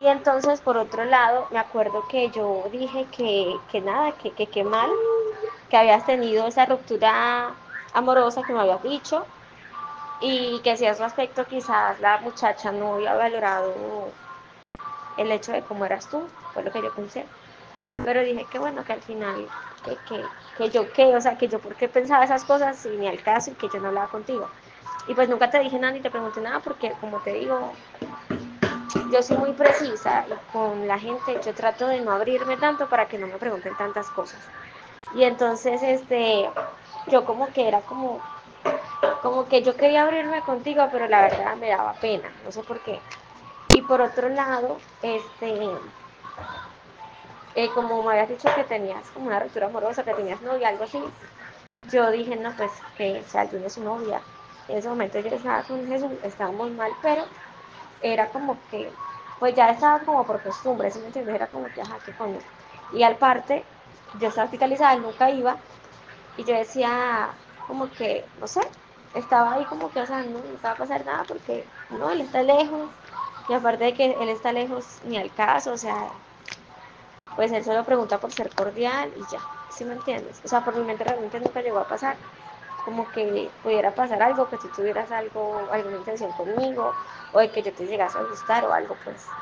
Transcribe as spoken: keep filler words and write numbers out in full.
entonces, por otro lado, me acuerdo que yo dije que, que nada, que qué que mal, que habías tenido esa ruptura amorosa que me habías dicho y que si a su aspecto quizás la muchacha no había valorado el hecho de cómo eras tú, fue lo que yo pensé. Pero dije que bueno, que al final, que, que, que yo qué, o sea, que yo por qué pensaba esas cosas y ni al caso y que yo no hablaba contigo. Y pues nunca te dije nada ni te pregunté nada porque, como te digo, yo soy muy precisa y con la gente yo trato de no abrirme tanto para que no me pregunten tantas cosas. Y entonces, este, yo como que era como, como que yo quería abrirme contigo, pero la verdad me daba pena, no sé por qué. Y por otro lado, este, eh, como me habías dicho que tenías como una ruptura amorosa, que tenías novia, algo así, yo dije, no, pues que sea el de su novia. En ese momento yo estaba con Jesús, estábamos mal, pero era como que, pues ya estaba como por costumbre, ¿sí me entiendes? Era como que, ajá, qué coño. Y al parte, yo estaba hospitalizada, él nunca iba, y yo decía, como que, no sé, estaba ahí como que, o sea, no, no estaba a pasar nada porque, no, él está lejos, y aparte de que él está lejos, ni al caso, o sea, pues él solo pregunta por ser cordial y ya, ¿sí me entiendes? O sea, por mi mente realmente nunca llegó a pasar, como que pudiera pasar algo, que tú tuvieras algo, alguna intención conmigo, o de que yo te llegase a gustar o algo, pues.